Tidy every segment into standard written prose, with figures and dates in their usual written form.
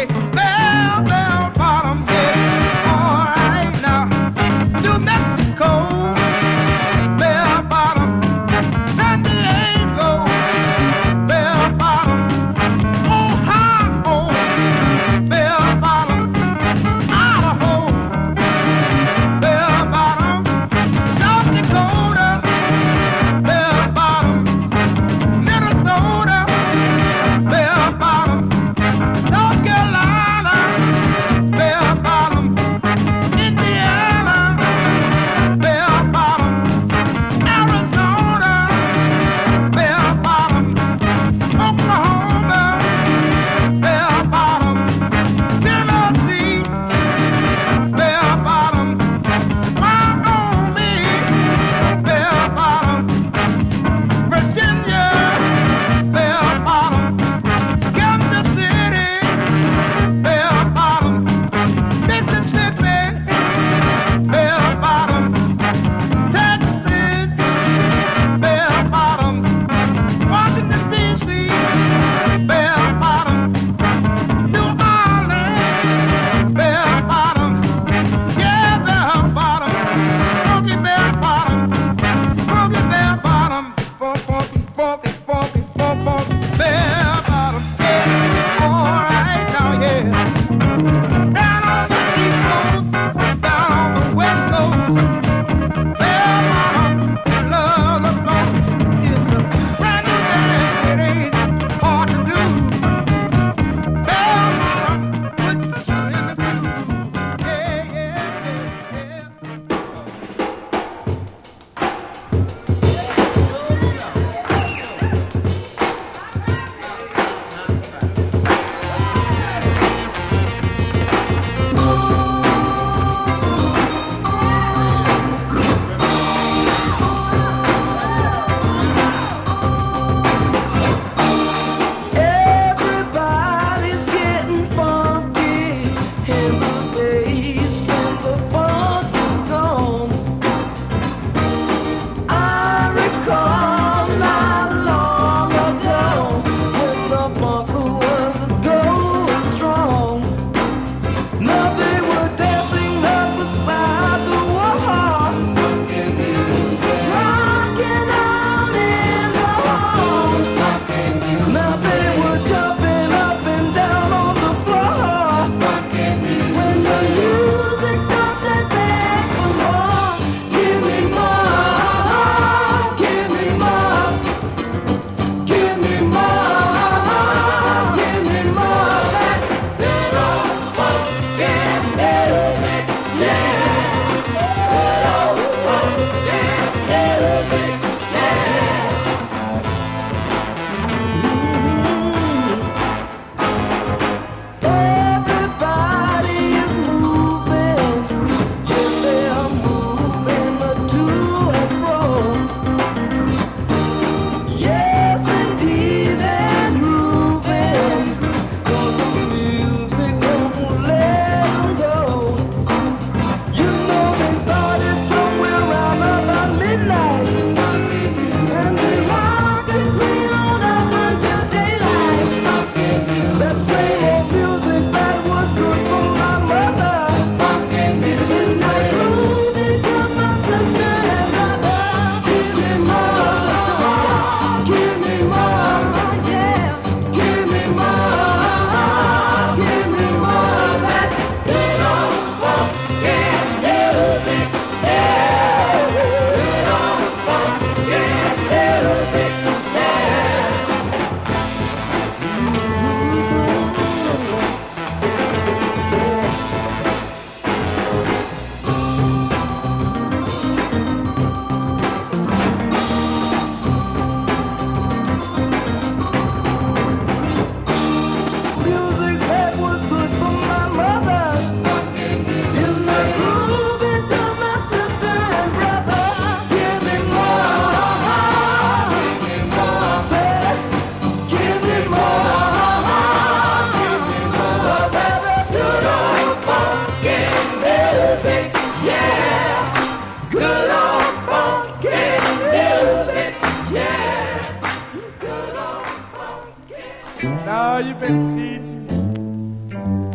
Now you've been cheating,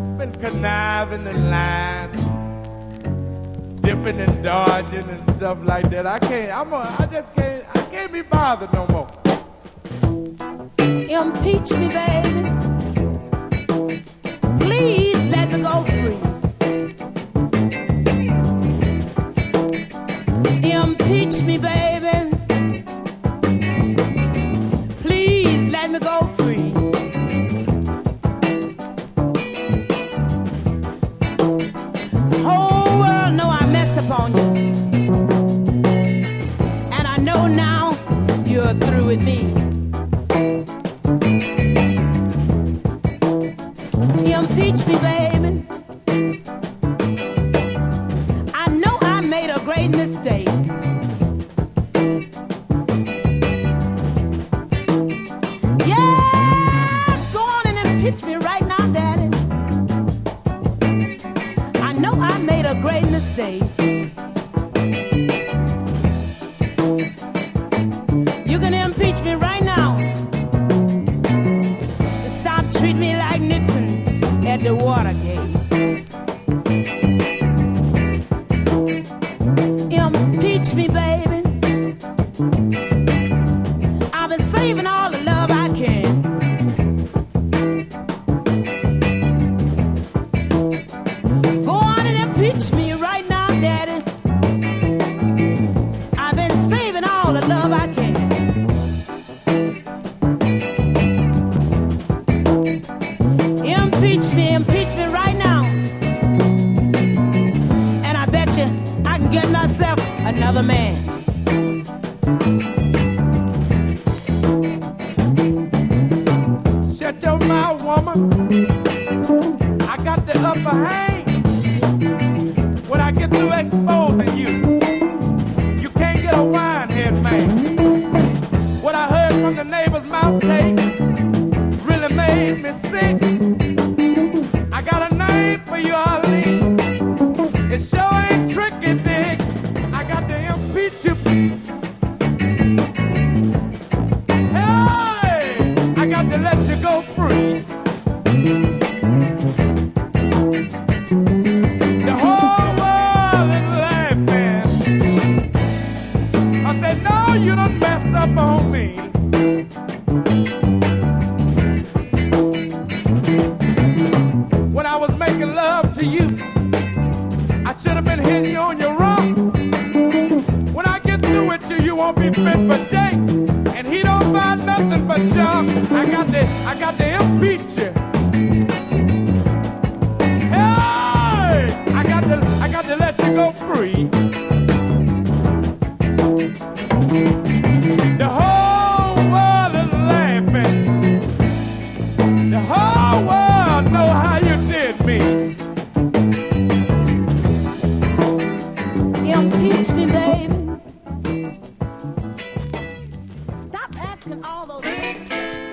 conniving and lying, dipping and dodging and stuff like that. I can't be bothered no more. Impeach me, baby. Please let me go free. Impeach me, baby. Please let me go free. The whole world know I messed upon you, and I know now you're through with me. Impeach me, baby. I know I made a great mistake. Yes, go on and impeach me right now, Daddy. I know I made a great mistake. You can impeach me right now. Stop treating me like Nixon at the Watergate. Impeach me, baby. I've been saving all the love I can. Go on and impeach me right now, Daddy. I've been saving all the love I can. Impeach me right now. And I bet you I can get myself another man. Shut your mouth, woman. I got the upper hand. When I get through exposing you, you can't get a wine head man. What I heard from the neighbor's mouth take really made me sick. I got a name for you, Arlene. It sure ain't tricky, Dick. I got to impeach you. Hey, I got to let you go free. The whole world is laughing. I said, no, you done messed up on me. When I was making love to you, I should have been hitting you on your rump. When I get through with you, you won't be fit for Jake, and he don't find nothing but junk. I got to impeach you. Hey, I got to let you go free. The whole world is laughing. The whole world know how you did me. Impeach me, baby. Stop asking all those questions.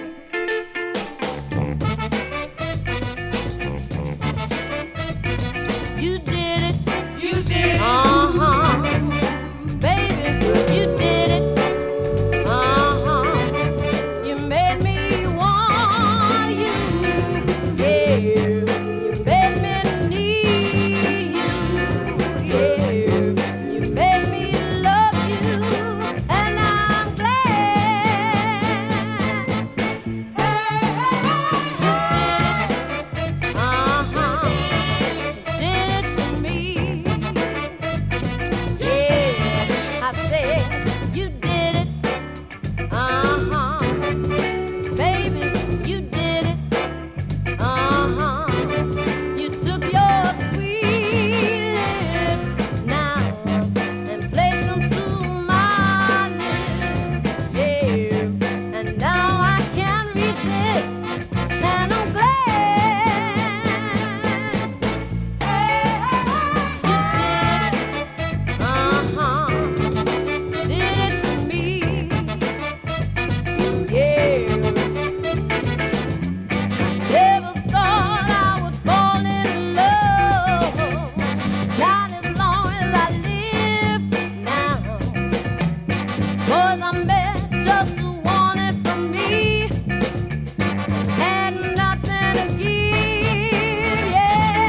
You did it. You did it. Uh-huh. Baby, you did it. Uh-huh. You made me want you. Yeah. You made me need you. Yeah. You made me love you. And I'm glad. Hey, you did it. Uh-huh. Did it to me. Yeah, I said you did it. Uh-huh. Baby, you did it. Uh-huh. You took your sweet lips now and placed them to my lips. Yeah, and now I can't resist. And I'm glad. You did it. Uh-huh. Did it to me. Yeah. Never thought I would fall in love. Not as long as I live now. 'Cause I met just who wanted from me. Had nothing to give. Yeah.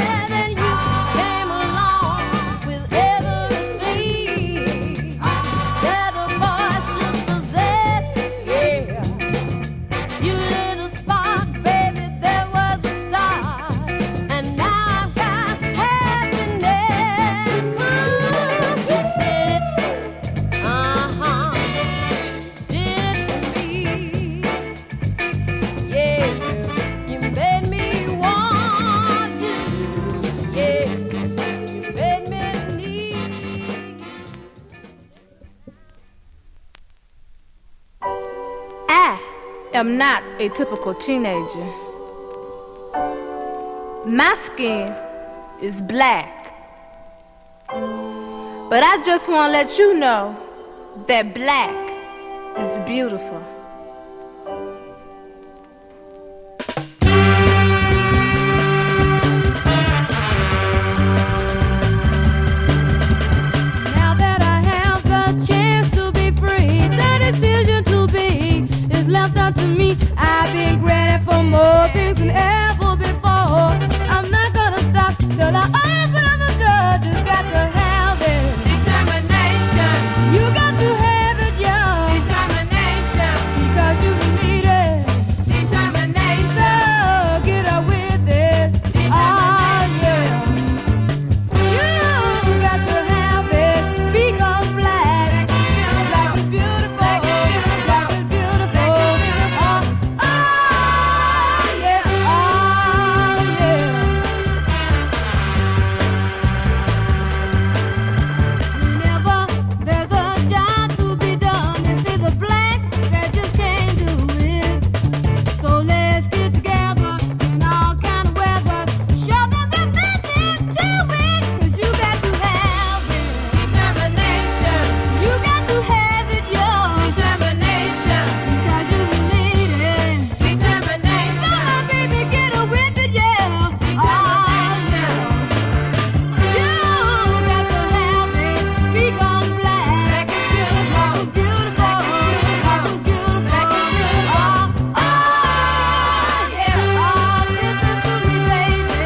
am not a typical teenager. My skin is black. But I just want to let you know that black is beautiful. Now that I have the chance to be free, the decision to be is left up to me. I've been granted for more things than ever before. I'm not gonna stop till I open up the door. Just got to have it. Determination. You got to have it, yo. Determination. Because you need it. Determination. So get up with it. Oh, yeah. You got to have it. Because black. Black is beautiful. Black is beautiful. Oh, yeah. Oh, yeah. Whenever there's a job to be done, it's either black that just can't do it. So let's get together in all kind of weather. Show them that they can do it. 'Cause you got to have it. Determination. You got to have it, yo. Determination. Because you need it. Determination. Come on, baby, get up with it, yeah. Oh, yeah. You got to have it. Because black is beautiful. Black is beautiful. Oh, yeah. Oh, listen to me, baby.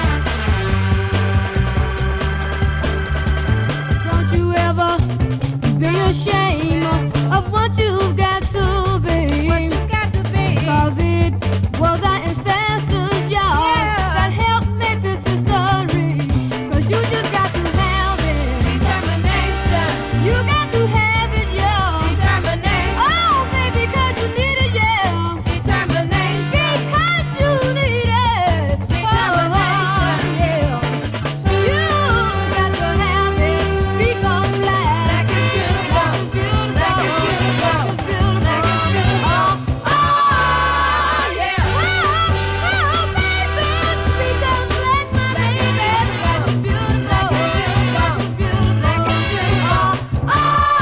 Don't you ever be ashamed of what you've got to be. What you got to be. 'Cause it was our ancestors, y'all, that helped make this history. 'Cause you just got to have it. Determination. You got to have it, yo. Determination. Oh, baby, 'cause you need it, yeah. Determination. Because you need it. Determination. Yeah. You got to have it. Because black is beautiful. Black is beautiful. Black is beautiful. Oh, yeah. Oh, baby. Because black, my baby. Black is beautiful. Black is beautiful. Oh,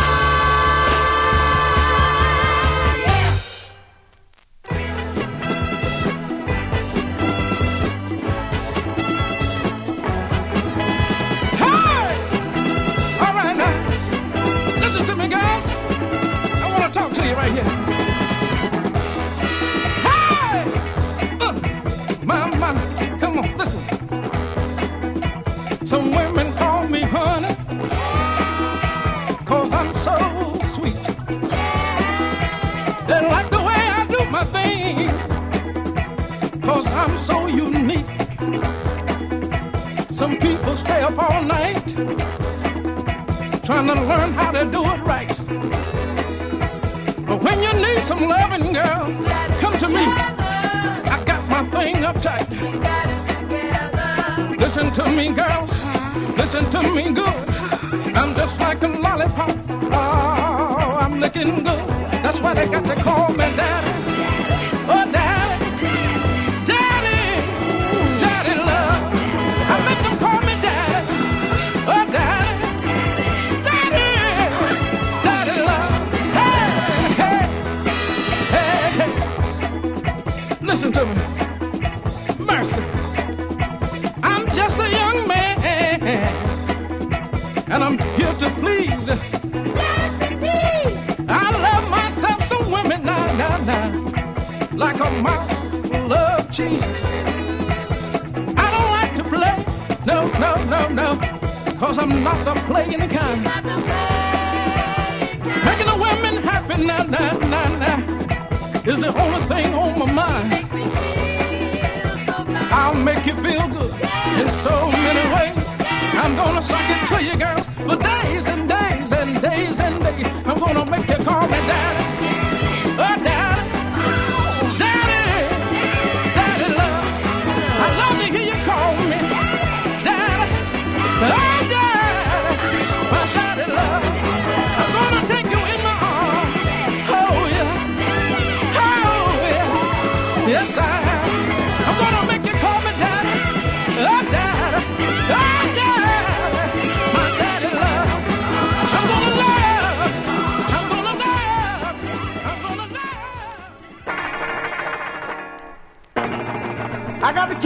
yeah. Hey! All right now. Listen to me, girls. I want to talk to you right here. Hey! My, come on, listen. Some women call me honey, 'cause I'm so sweet. They like the way I do my thing, 'cause I'm so unique. Some people stay up all night trying to learn how to do it right. But when you need some loving, girl, come to me. I got my thing uptight. Listen to me, girls. Listen to me good. I'm just like a lollipop. Oh, I'm looking good. That's why they got to call me daddy. Oh, daddy. Daddy. Daddy love. I make them call me daddy. Oh, daddy. Daddy. Daddy love. Hey, hey, hey, hey. Listen to me. Mercy. I'm just a young man, and I'm here to please. I love myself some women now, like a mouse love cheese. I don't like to play, no, 'cause I'm not the playing kind. Making the women happy now, is the only thing on my mind. I'll make you feel good in so many ways. I'm gonna suck it to you, girls, for days and days and days and days. I'm gonna make you call me daddy. Oh, daddy. Daddy. Daddy love. I love to hear you call me daddy. Oh, daddy. My daddy love. I'm gonna take you in my arms. Oh, yeah. Oh,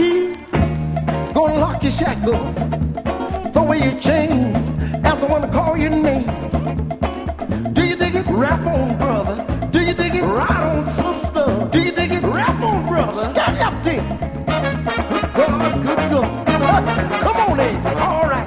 key, gonna lock your shackles, throw away your chains, as I wanna call your name. Do you dig it? Rap on, brother. Do you dig it? Right on, sister. Do you dig it? Rap on, brother. Stand up there. Good God. Come on, Angel. All right.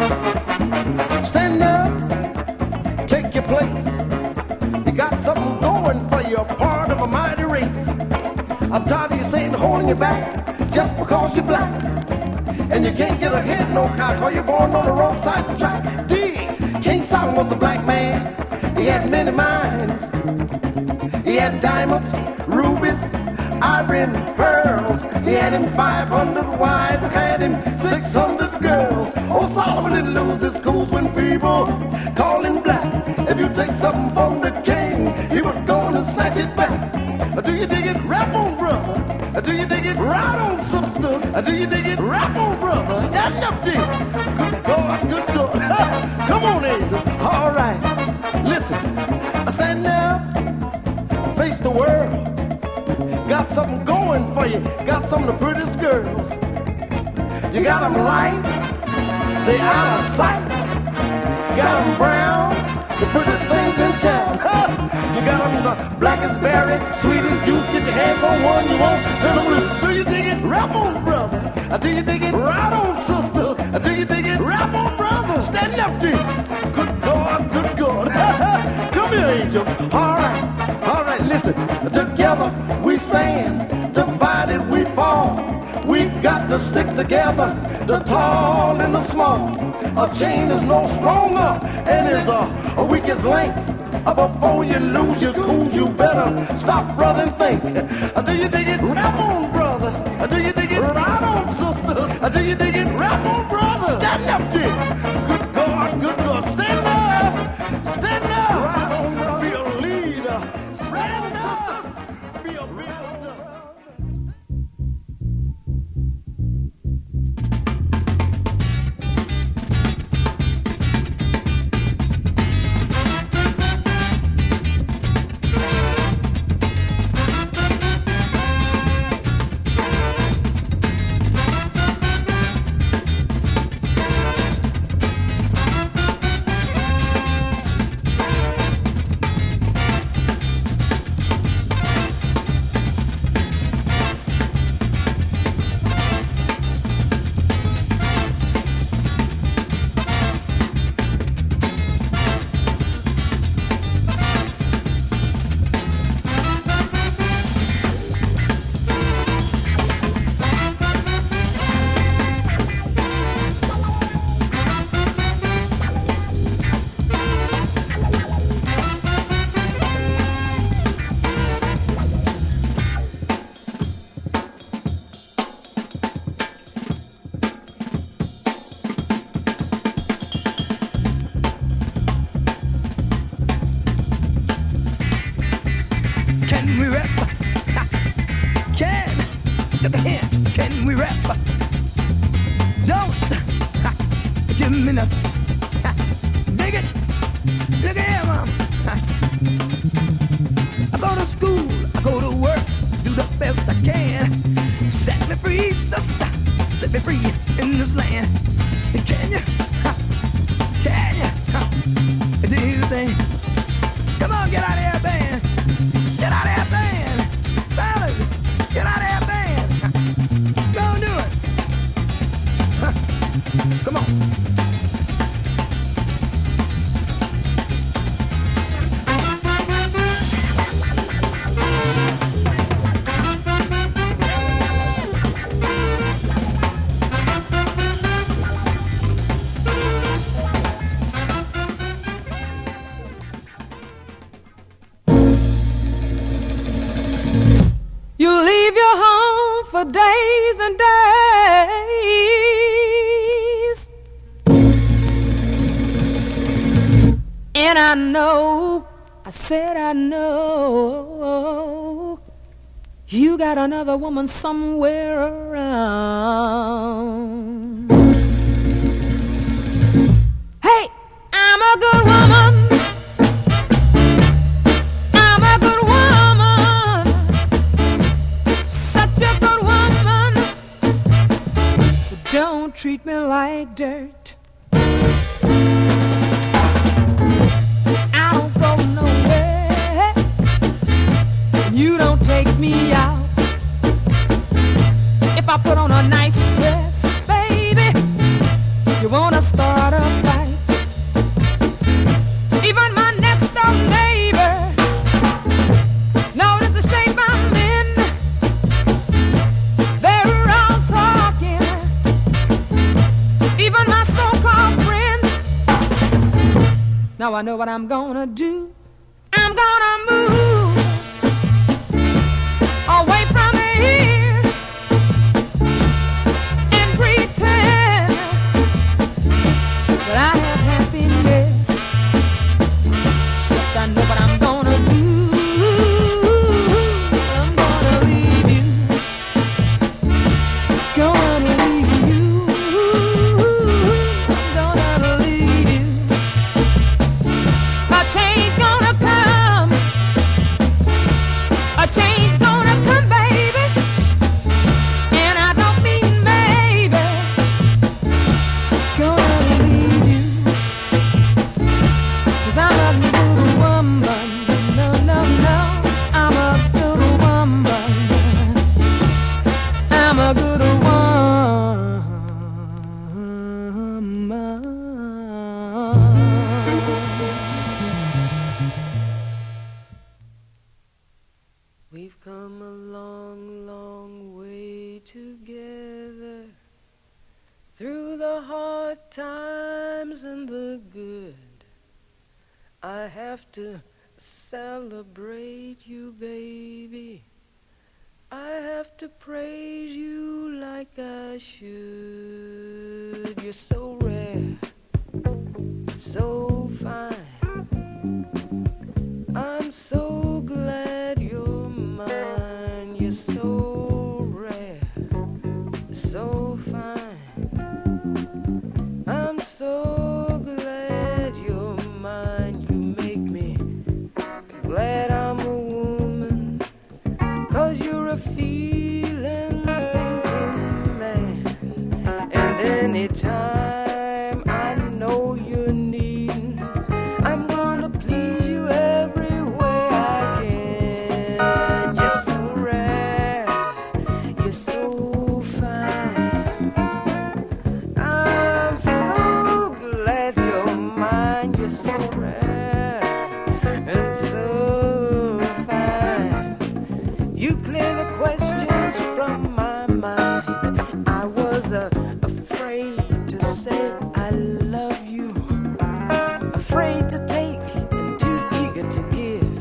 Stand up. Take your place. You got something going for you, a part of a mighty race. I'm tired of you saying holding you back just because you're black. And you can't get ahead no how, cause you're born on the wrong side of the track. Dig! King Solomon was a black man. He had many minds. He had diamonds, rubies, ivory, and pearls. He had him 500 wives, had him 600 girls. Oh, Solomon didn't lose his cool when people called him black. If you take something from the king, he would go and snatch it back. Do you dig it? Rap on, brother. Do you dig it? Right on, sisters. Do you dig it? Rap on, brother. Stand up there. Good God, good God. Come on, Angel. All right. Listen. Stand up. Face the world. Got something going for you. Got some of the prettiest girls. You got them light. They out of sight. Got them brown. The prettiest things in town. You got them black as berry, sweet as juice. Get your hands on one you want. Turn them loose. Do you dig it? Rap on, brother. Do you dig it? Right on, sister. Do you dig it? Rap on, brother. Stand up there. Good God, good God. Come here, Angel. All right, listen. Together we stand, divided we fall. We've got to stick together, the tall and the small. A chain is no stronger and is a weakest link. Before you lose your cool, you better stop, brother, and think. Do you dig it? Rap on, brother. Do you dig it? Right on, sister. Do you dig it? Rap on, brother. Stand up there. Good God, good God. Stand up. Stand up. Right on, brother. Be a leader. Stand up. Be a builder. Can we rap? Don't give me nothing. Dig it. Look at him. I go to school, I go to work, do the best I can. Set me free, sister. Set me free in this land. Can you? Can you? Do the thing. Come on, get out of here, band. Get out of here, band. Fellas, get out of here, band. Go do it. Come on. You leave your home for days and days, and I know, I said I know, you got another woman somewhere around. Hey, I'm a good woman. like dirt. I don't go nowhere. You don't take me out. If I put on a nice dress, baby, you wanna start a fight. Even my next door neighbor notice the shape I'm in. They're all talking. Even my so-called friends. Now I know what I'm gonna do. I'm gonna move away from here and pretend that I have happiness. Yes, I know what I'm gonna do. I'm gonna leave you. Gonna leave you. Gonna leave you. A change gonna come. A change gonna come, baby. And I don't mean maybe. Gonna leave you. 'Cause I'm a good woman. No, no, no. I'm a good woman. I'm a good woman. We've come a long, long way together, through the hard times and the good. I have to celebrate you, baby. I have to praise you like I should. You're so rare, so fine. I'm so glad you're mine. You're so rare, so fine. I'm so glad you're mine. You make me glad I'm a woman. 'Cause you're a feeling, thinking man. And anytime I know you're needing, I'm gonna please you every way I can. You're so rare, you're so fine. I'm so glad you're mine. You're so rare and so fine. You clear the questions from my mind. I was afraid to say I love you, afraid to take and too eager to give.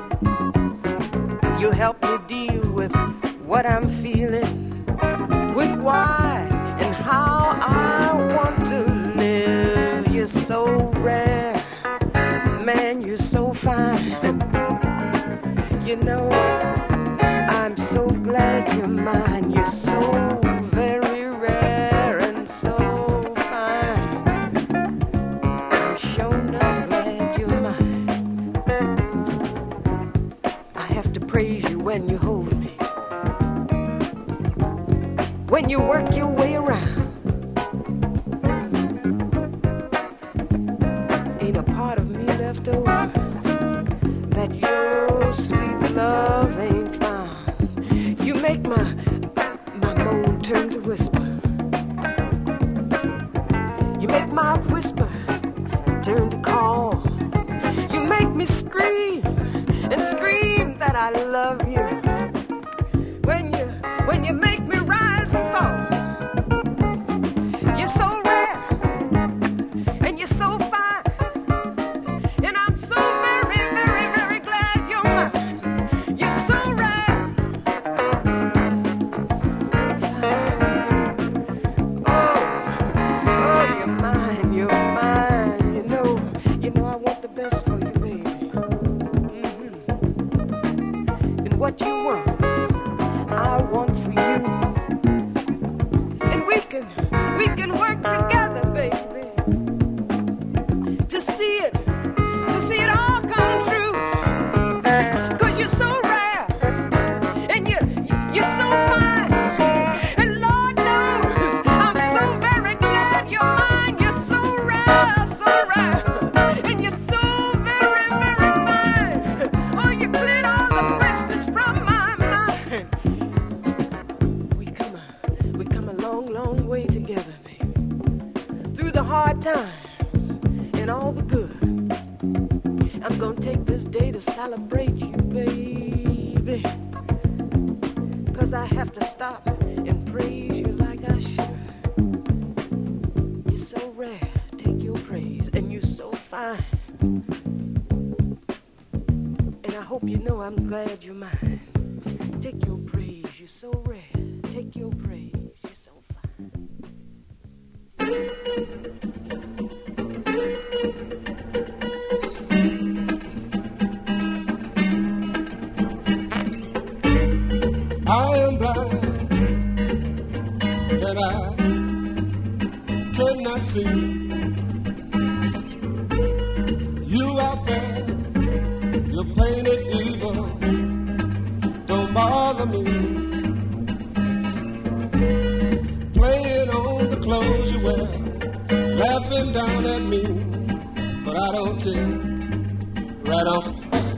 You help me deal with what I'm feeling, with why and how I want to live. You're so rare, man, you're so fine. You know, I'm so glad you're mine. You're so very rare and so fine. I'm sure not glad you're mine. I have to praise you when you hold me, when you work your way around. Ain't a part of me left over that your sweet love ain't found. You make my moan turn to whisper. You make my whisper turn to call. You make me scream and scream that I love you. When you make me rise and fall. You're so rare and you're so fine. And I'm so very, very, very glad you're mine. You're so rare. So fine. Oh, you're mine, you're mine. You know I want the best for you, baby. And what you want, I want for you. And we can work together, baby, to see it all come true. 'Cause you're so rare and you're so fine. And Lord knows I'm so very glad you're celebrate you, baby. 'Cause I have to stop and praise you like I should. You're so rare, take your praise, and you're so fine. And I hope you know I'm glad you're mine. Take your praise, you're so rare, take your praise, you're so fine. I am blind and I cannot see. You out there, you're painted evil, don't bother me. Playing on the clothes you wear, laughing down at me, but I don't care. Right on.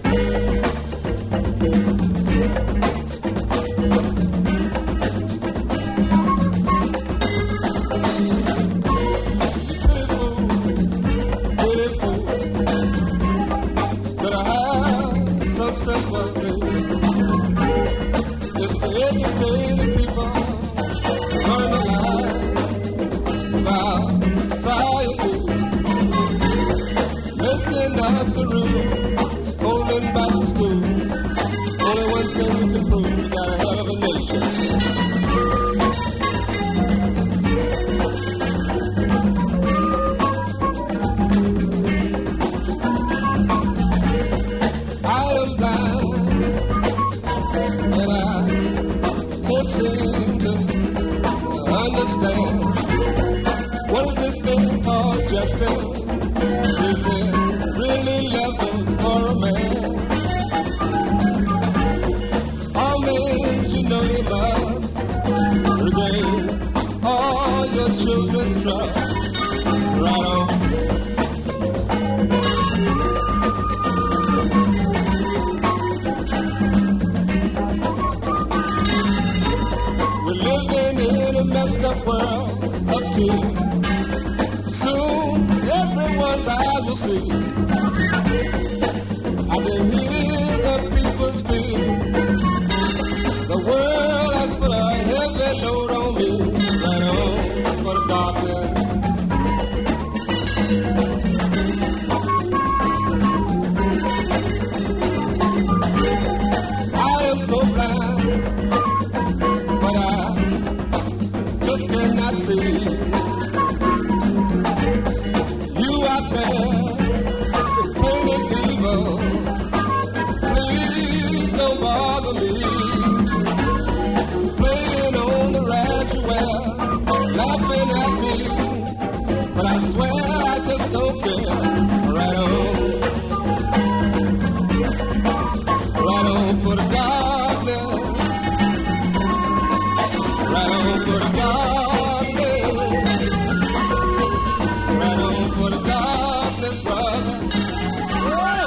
Educated people learn a lot about society, making up the rules, holding back the school. Only one thing you can prove, you got a hell of a nation. I am blind and I can't seem to understand what is this thing called justice? Is there really levels for a man? All means you know you must regain all your children's trust. Right on. A messed up world of tears. Soon everyone's eyes will see. I can hear the people speak. The world has put a heavy load on me. Right on for the darkness. I am so blind, but I just cannot see. You out there, the painted evil, please don't bother me. Playing on the rags you wear, laughing at me, but I swear I just don't care. Right on, right on for the darkness. Right on for the darkness. Right on for the darkness, brother. Whoa!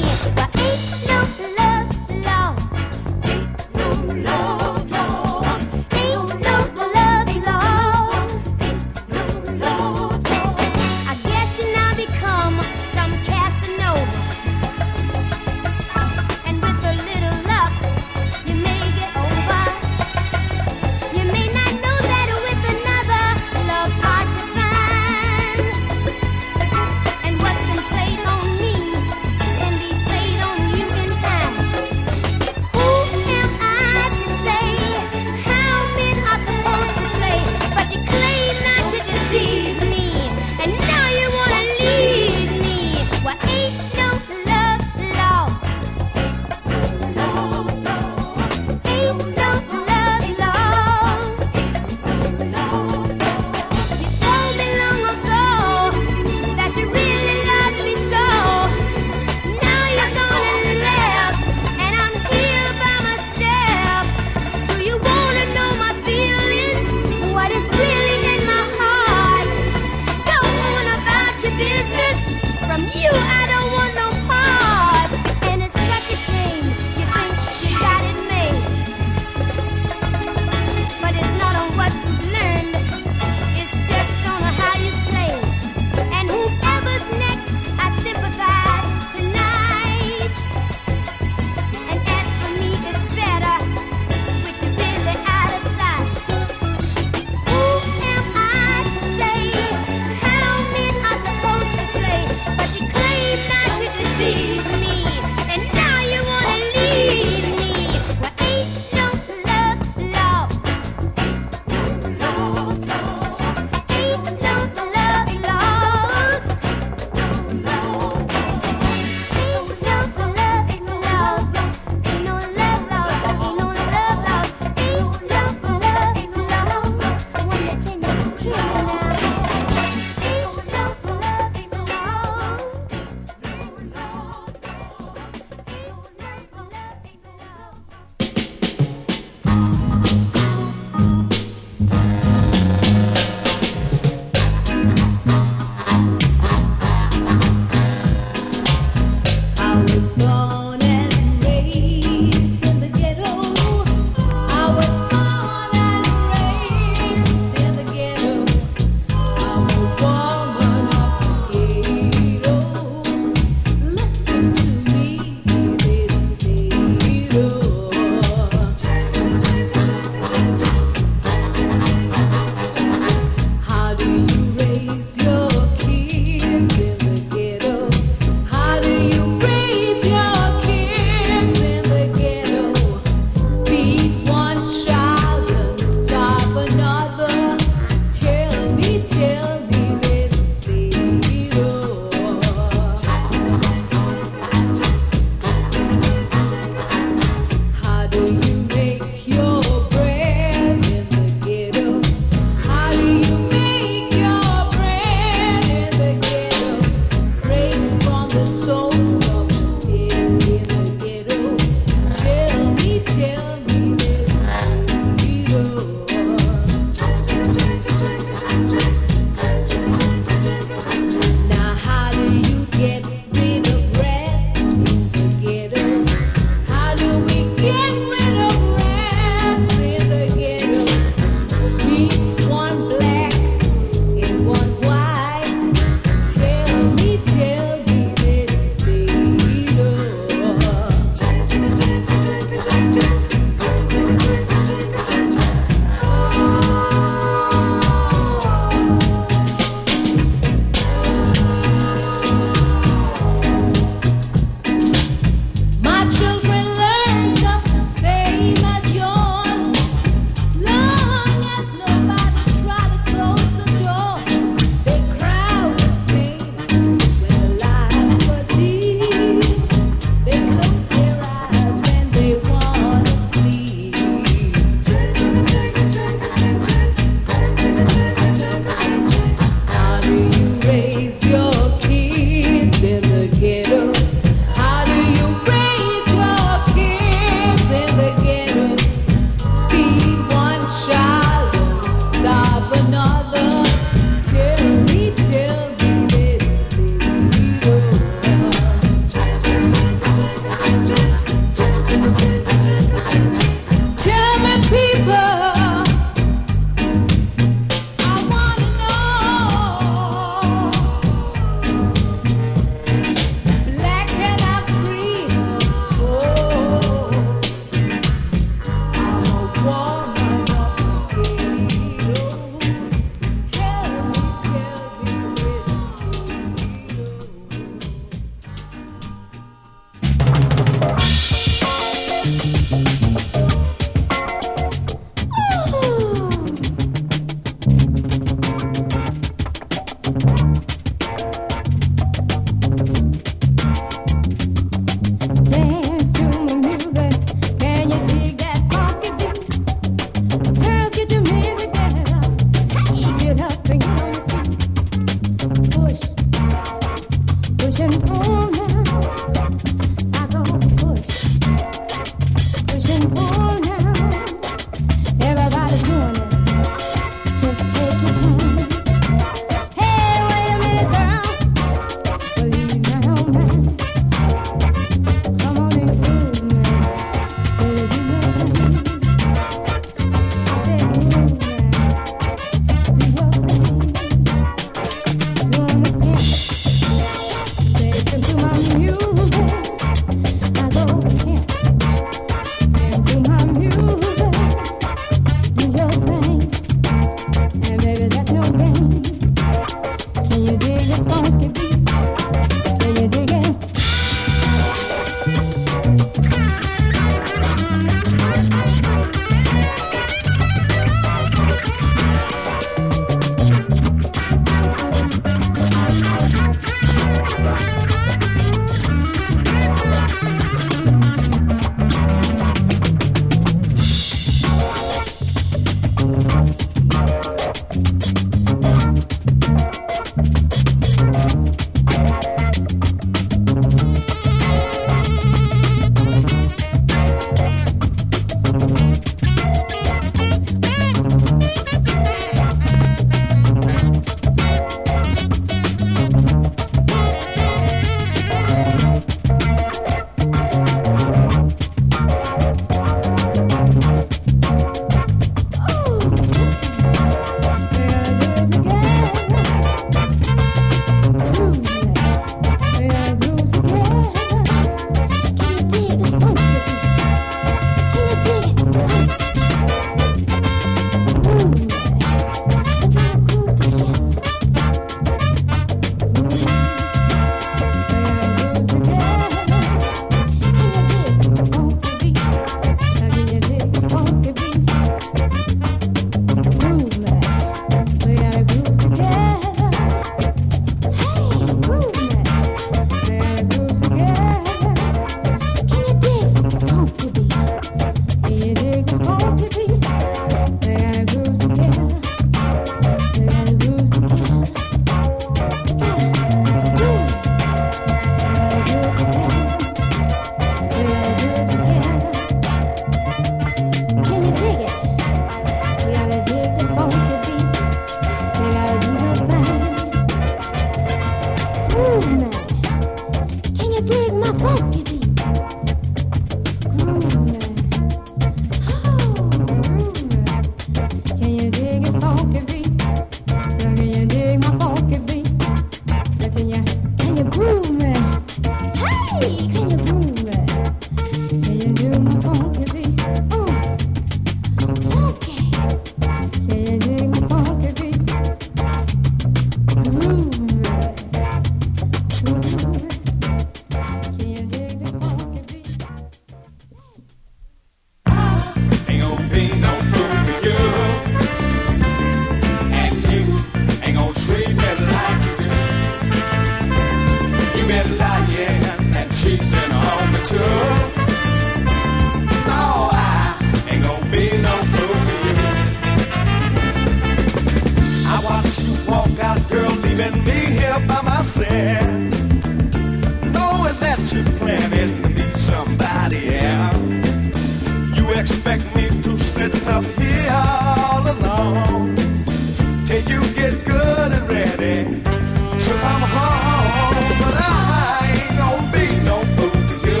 expect me to sit up here all alone till you get good and ready to come home? But I ain't gonna be no fool for you,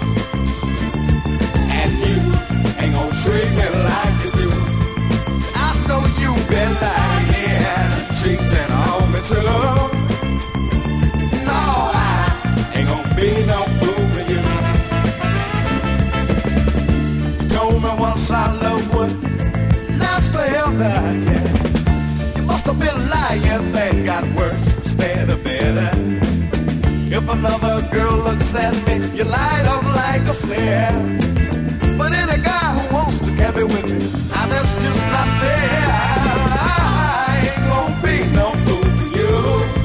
and you ain't gonna treat me like you do. I know you've been lying, cheating on me too. No, I ain't gonna be no fool for you. You told me once our love would last forever, yeah. You must have been lying, then got worse instead of better. If another girl looks at me, you light up like a flare. But any guy who wants to get me with you, now that's just not fair. I ain't gonna be no fool for you,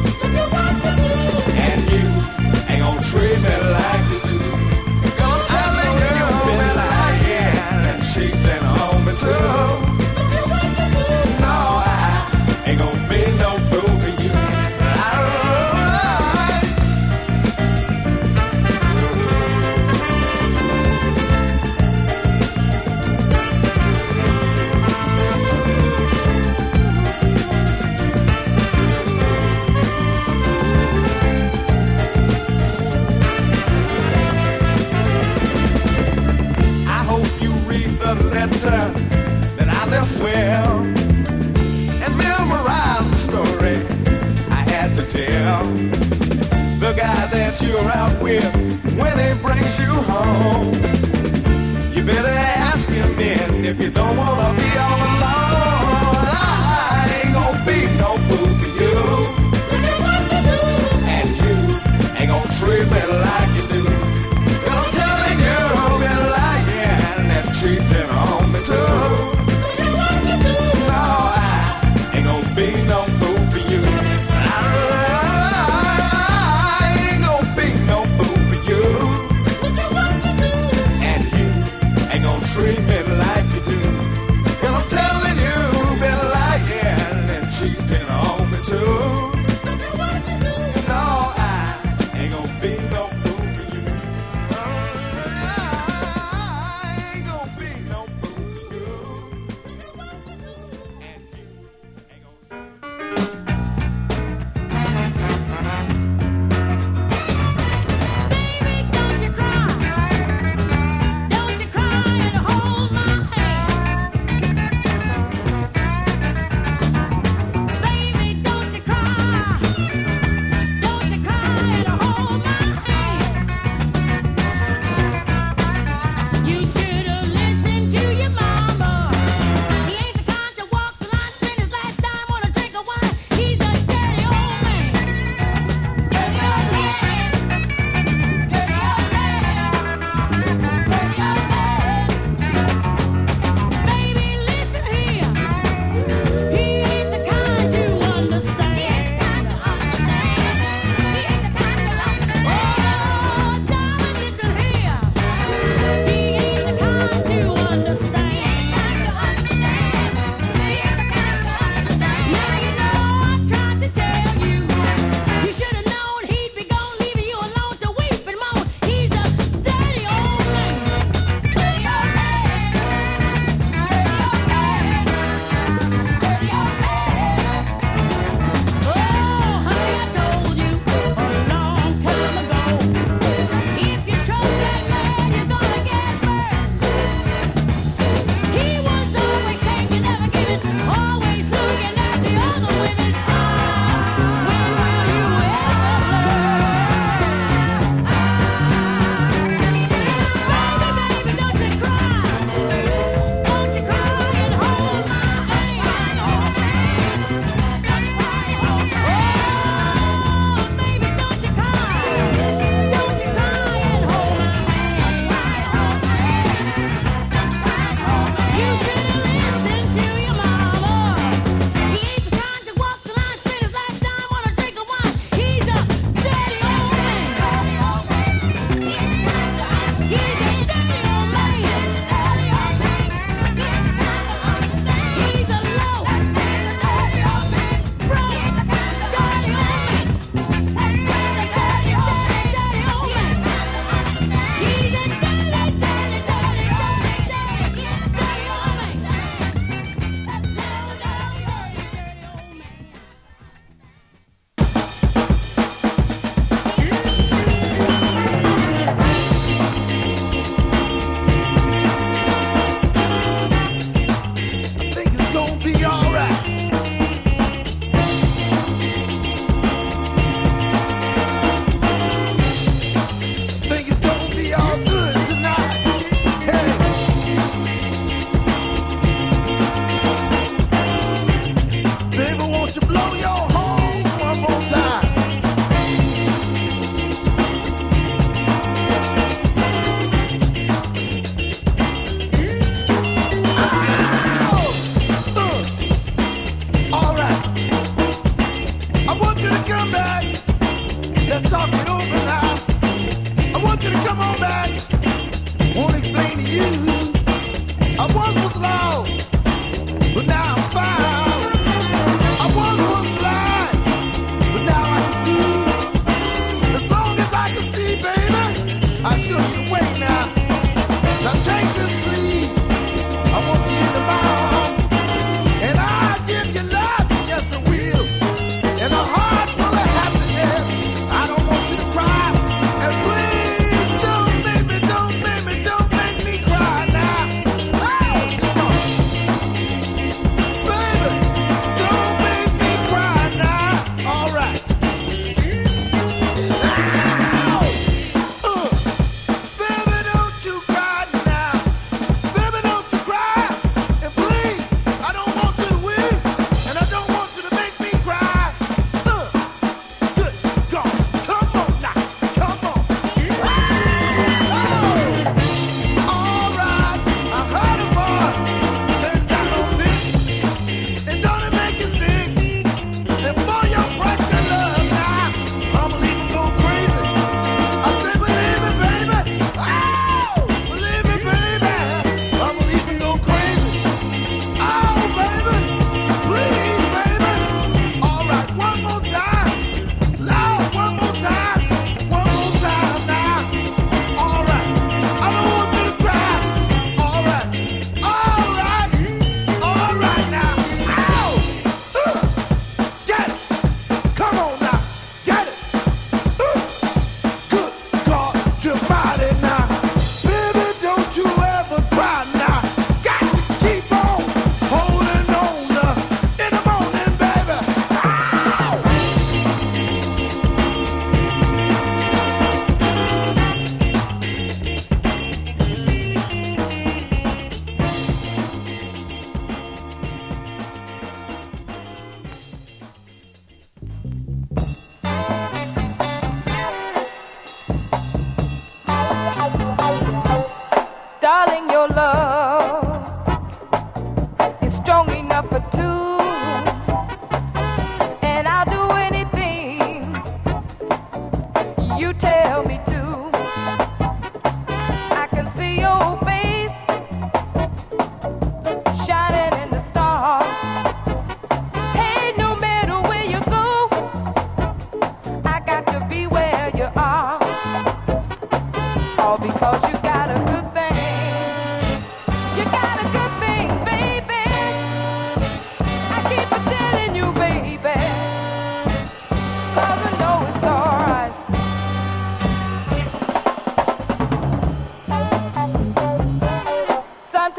and you ain't gonna treat me like you do. Gonna tell me you've been lying and cheating on me too. No, I ain't gonna be no fool for you. Letter that I left well, and memorize the story I had to tell. The guy that you're out with, when he brings you home, you better ask him in if you don't wanna be all alone. I ain't gonna be no fool for you, and you ain't gonna treat me like you do. 'Cause I'm telling you, you've been lying and cheating on me too. No, I ain't gonna be no fool for you. I ain't gonna be no fool for you, and you ain't gonna treat me like you do. 'Cause I'm telling you, you've been lying and cheating on me too. No, I ain't gonna be no fool for you. I ain't gonna be no fool.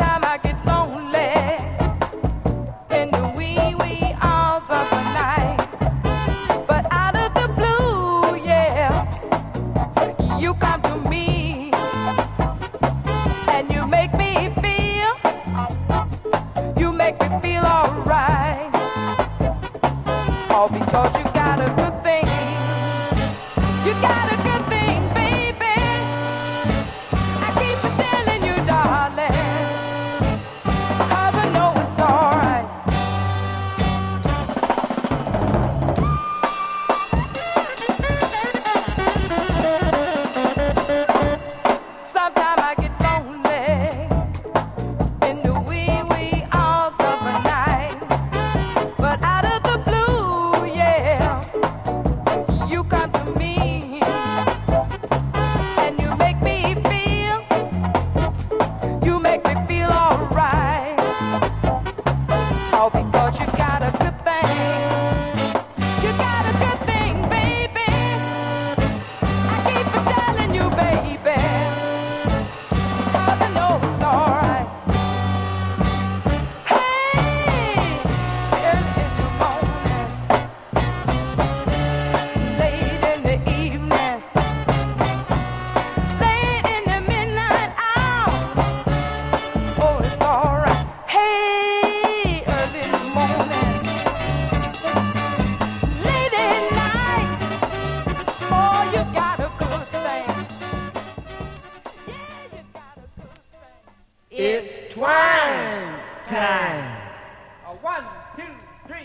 Sometimes I get lonely in the wee, wee hours of the night. But out of the blue, yeah, you come to me and you make me feel alright. All because you got a good thing. You got a good thing, baby. I keep on telling you, darling, 'cause I know it's alright. Sometimes I get lonely in the wee, wee hours of the night. But out of the blue, yeah, you come to me and you make me feel alright. All because you got a good thing. You got a good thing, baby. I keep on telling you, baby, 'cause I know it's alright. Hey, early in the morning, late in the evening, late in the midnight hour. Oh, it's alright. Hey, early in the morning, late at night. Oh, you got a good thing. Yeah, you got a good thing. It's twine time. 1, 2, 3.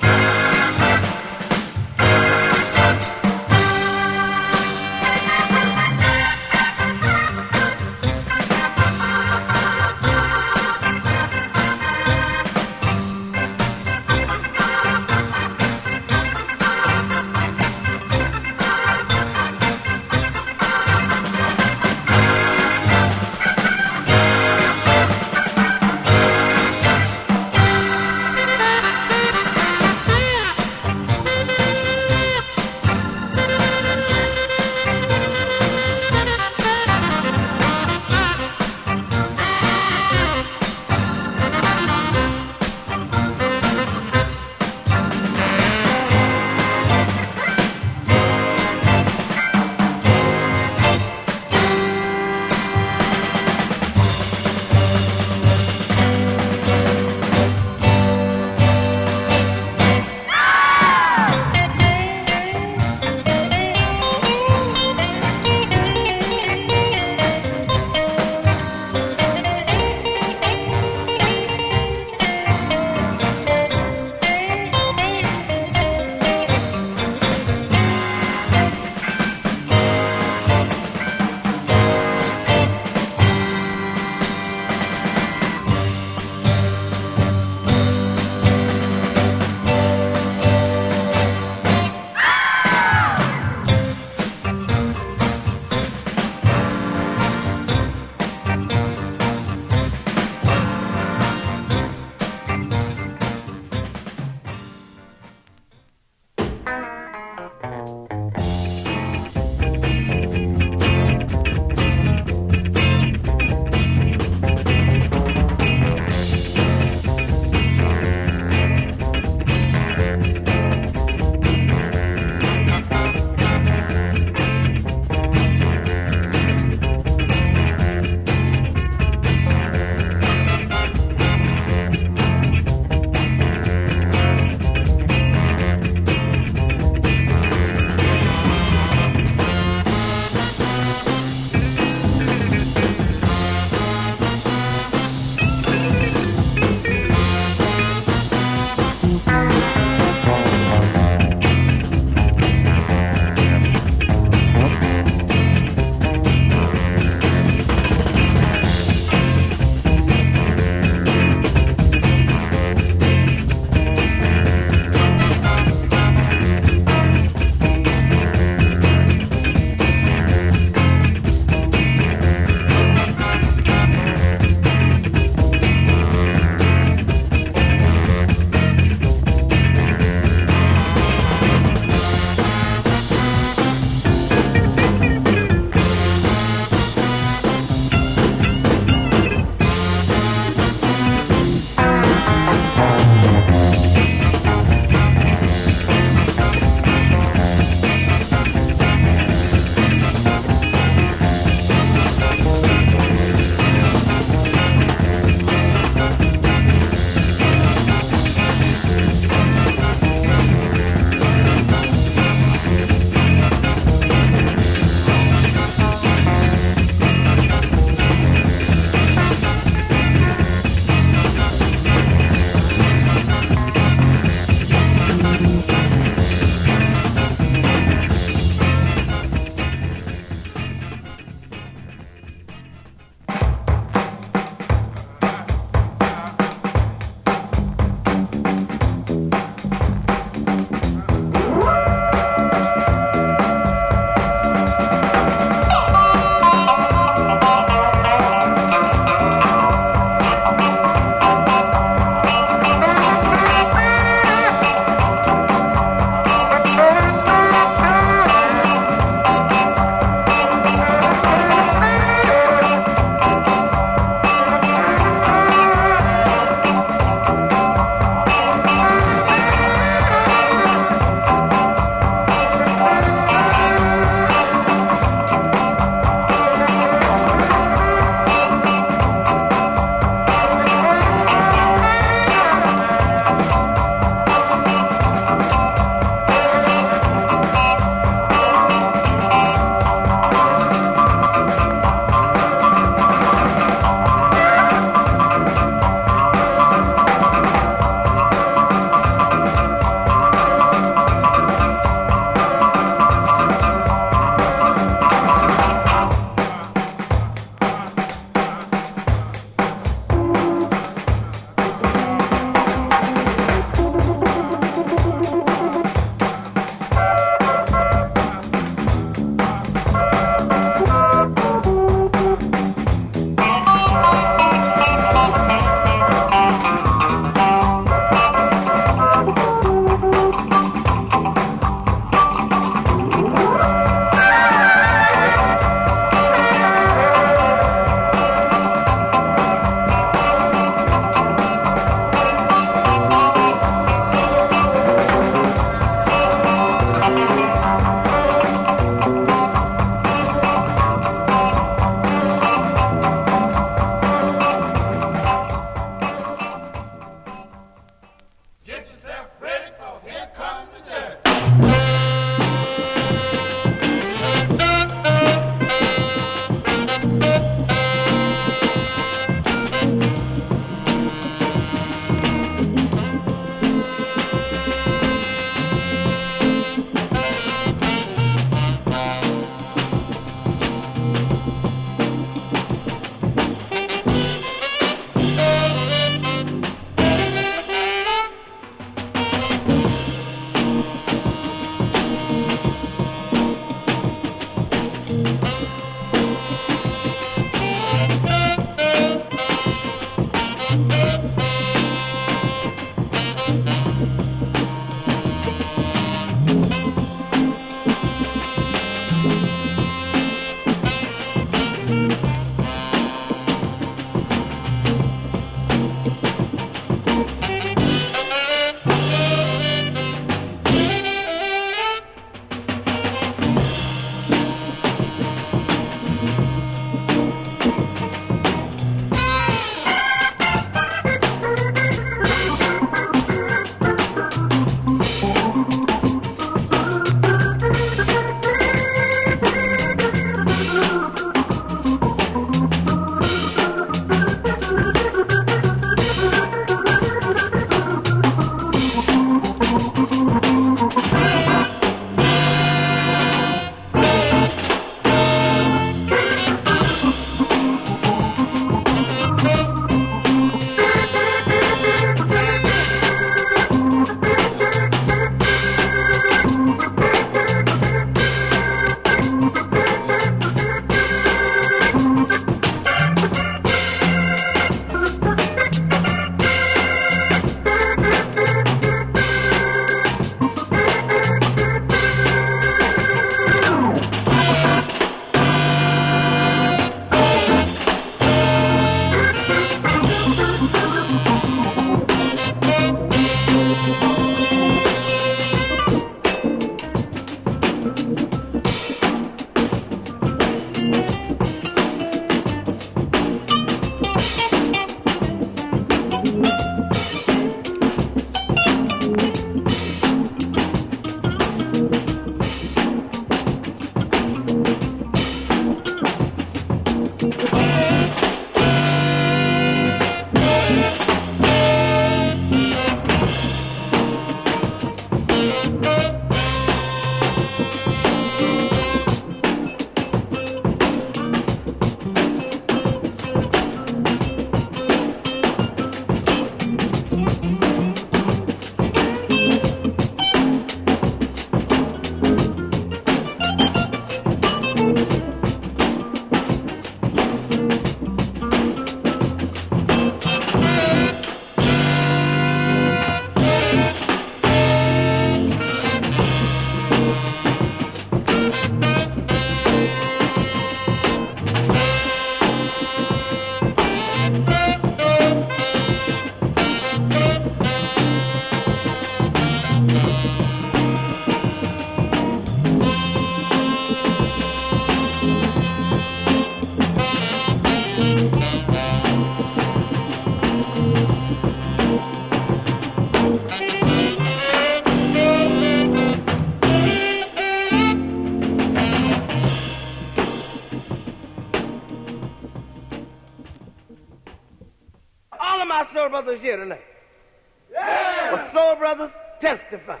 all of my soul brothers here tonight. Yeah. Well, soul brothers, testify.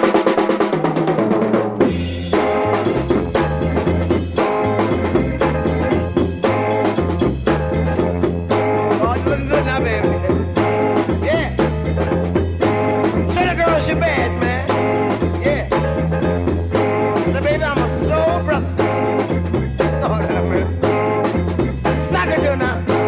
Oh, you looking good now, baby. Yeah. Show the girls your badge, man. Yeah. So, baby, I'm a soul brother. Lord have mercy. Suck it to now.